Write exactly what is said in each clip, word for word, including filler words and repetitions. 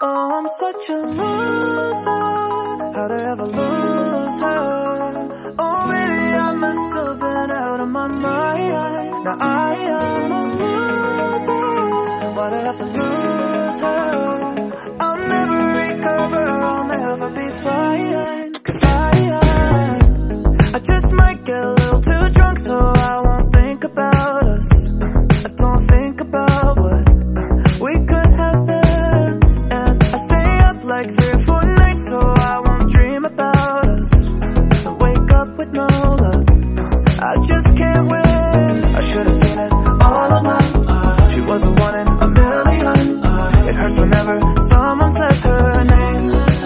Oh, I'm such a loser. How'd I ever lose her? Oh, maybe I must have been out of my mind. Now I am a loser. Why'd I have to lose her? I'll never recover, I'll never be fine. Cause I, I, I just might get a little too drunk, so I won't think about us. I don't think about what we could have been. And I stay up like three or four nights, so I won't dream about us. I wake up with no luck, I just can't win. I should've seen it all along. She was the one in a million. It hurts whenever someone says her name.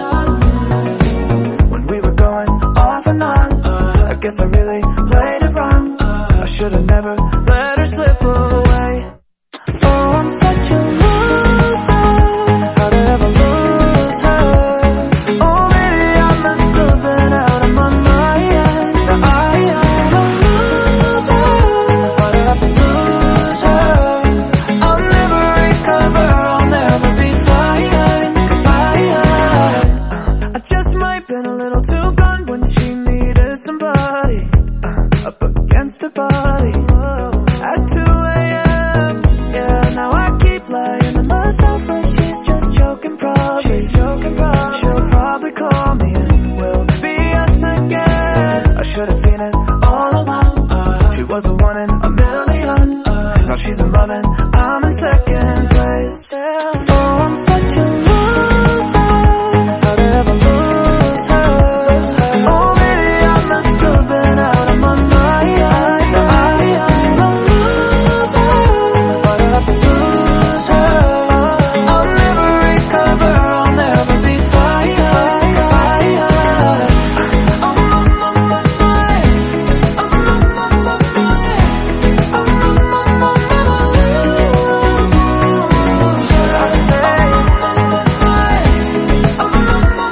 When we were going off and on, I guess I really played it wrong. I should've never let her slip away. Oh, I'm such a loser. How'd I ever lose her? Oh, maybe I must have been out of my mind. Now I am a loser. Why'd I have to lose her? I'll never recover, I'll never be fine. Cause I, I, I just might been a little too gone when she needed somebody uh, up against her body at two A M Yeah, now I keep lying to myself like she's just joking probably. She's joking probably. She'll probably call me and we'll be us again. I should've seen it all along. She was the one in a million. Now she's in love and I'm in second place. Oh, I'm such a loser. How'd I ever lose her? Oh, maybe I must have been out of my mind. Now I am a loser. Why'd I have to lose her? I'll never recover, I'll never be fine. Cause I, I'm on my mind. I'm on my mind. I'm on my mind. I say, I'm on my mind. I'm on my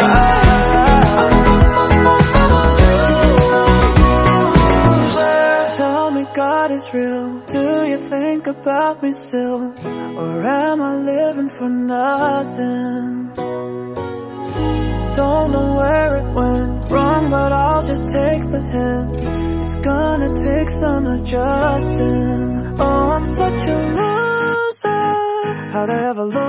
mind. Tell me God is real. Do you think about me still? Or am I living for nothing? Don't know where it went wrong, but I'll just take the hint. It's gonna take some adjusting. Oh, I'm such a loser. How'd I ever lose